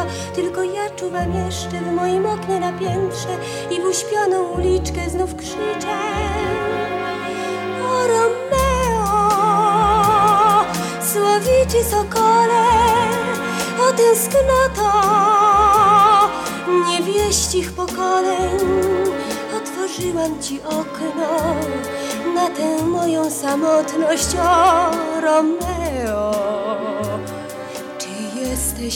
tylko ja czuwam jeszcze w moim oknie na piętrze i w uśpioną uliczkę znów krzyczę: o Romeo, słowity sokole, o tęsknoto niewieścich pokoleń. Otworzyłam ci okno na tę moją samotność, o Romeo.